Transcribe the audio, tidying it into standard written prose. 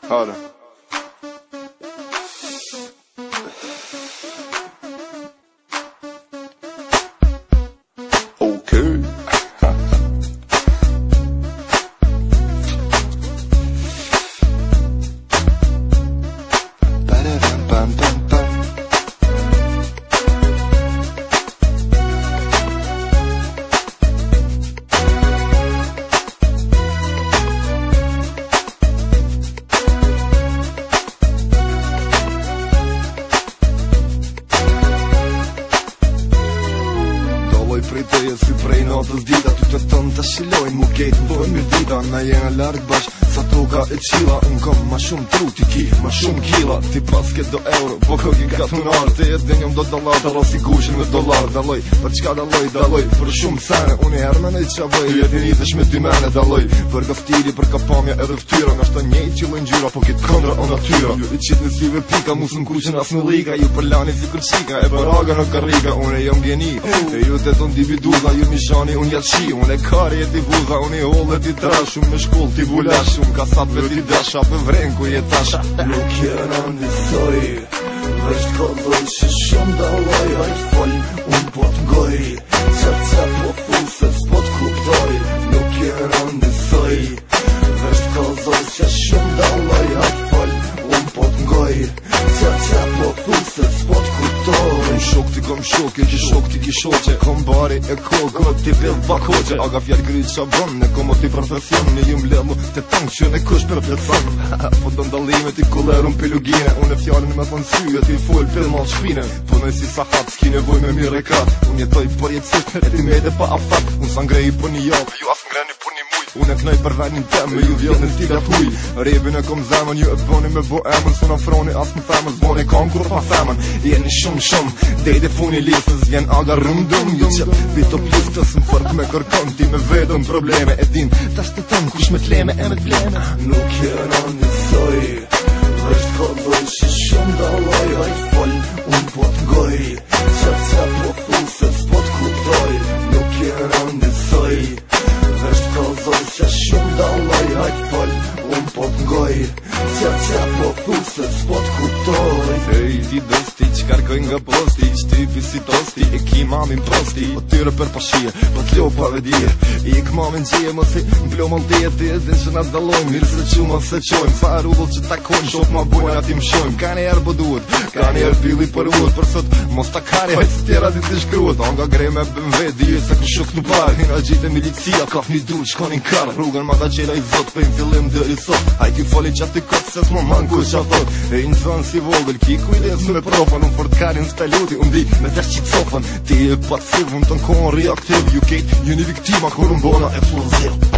Hare. Okay. Prej teje si prej natës dita Tu të tënë të shilojnë mu kejtë Më bojnë mirë dita Na jena lartë bashkë Sa toka e qila Unë kam ma shumë tru ti ki Ma shumë kila Ti pas ke do euro Po këkin ka të nërë Te jetë dhe njëm do dolar Dalo si kushin me dolar Daloj Për qka daloj Për shumë sene Unë i herme në i qa vëj Jetin i thesh me dy mene Daloj Për gaftiri Për kapamja edhe ftyra Nështë të njejt qilën gjyra Po kitë këndra o natyra Ju i qitë në sive pika Musën kushin as në liga Ju për lani si kërqika E për aga në karriga Unë e jam geni E ju të ton dividuza Ju mishani unë jatë shi Unë e kari e ti buza Unë i hollë e ti trash Unë me shkull ti bulash Unë kasatve ti dasha Për vren ku je tasha Nuk jena njësoj Vështë kodoj që shumë daloj Hajt fol, unë po t'ngoj Qërë po thuse s'po t'kuptoj Nuk jena njësoj Vështë kodoj që shumë daloj Hajt fol, unë po t'ngoj Qërë po thuse s'po t'kuptoj Kom shok ti kom shok E që shok ti ki shoqe Kom bari e koko Ti bel bakoqe Aga fjall gryt qa bën Ne kom o ti profesion Ne jum ledlu Te tang që ne kush për pletësan Po do ndalime ti kullerun pilugine Unë e fjallin me thonë syve Ti full për mal shpine Po nëj si sahat S'ki nevoj me mire kat Unë jetoj për jetësit E ti mejde pa afat Unë sa ngrej për një javë Ju as ngreni për një muj Unë e knoj për venin tem Me ju vjell në stilat huj Rebin e kom zemën Ju e boni me bo emën Së në froni as në femën Zboni kam kur pa femën Jeni shumë Dejde funi listës Vjen aga rëmdëm Ju që pito plistës Më fërk me kërkon Ti me vedën probleme E din Tas të tëmë Kush me t'leme e me t'bleme Nuk jena njësoj Vështë kodoj që shumë daloj Hajt fol, unë po t'ngoj Qërë po thuse s'po t'kuptoj Nuk jena njësoj Vështë kodoj që shumë daloj Hajt fol, unë po t'ngoj Qërë po thuse s'po t'kuptoj Ej, ti dosti, qkarkoj nga posti Qtypi si tosti, e ki mamin prosti Po tyre për pashie, po t'lo pa vedije I e këmamin gjie, mos i m'plo maldije Ti e din që na t'dalojmë, mirë se që mos se qojmë Sa rudull që takojmë, shok ma bujnë ati m'shojmë Ka njerë po duhet, ka njerë pili për uët Për sot, mos ta kari, hajtë së tjera ti t'i shkruat Anga grej me BMW, dije se ku shuk në parë Hina gjitë e milicia, kaf një dur, shkonin karë Rrugën ma da qela i zot, për fillim dhe i sot Hajt i foli qati kot, se s'mo mangu qa thot E i në zonë si vogël, ki kujdes me profan Unë fort karin s'taluti, unë di me tërë qitë sofën Ti e pasiv, unë të në kohën reaktiv Ju kejt, ju një viktima, kur unë bona e plozit